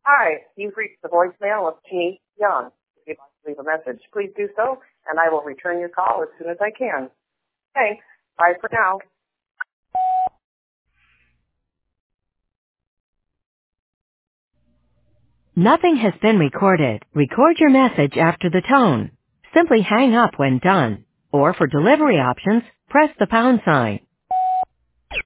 Hi, you've reached the voicemail of T. Young. If you'd like to leave a message, please do so, and I will return your call as soon as I can. Thanks. Bye for now. Nothing has been recorded. Record your message after the tone. Simply hang up when done. Or for delivery options, press the pound sign.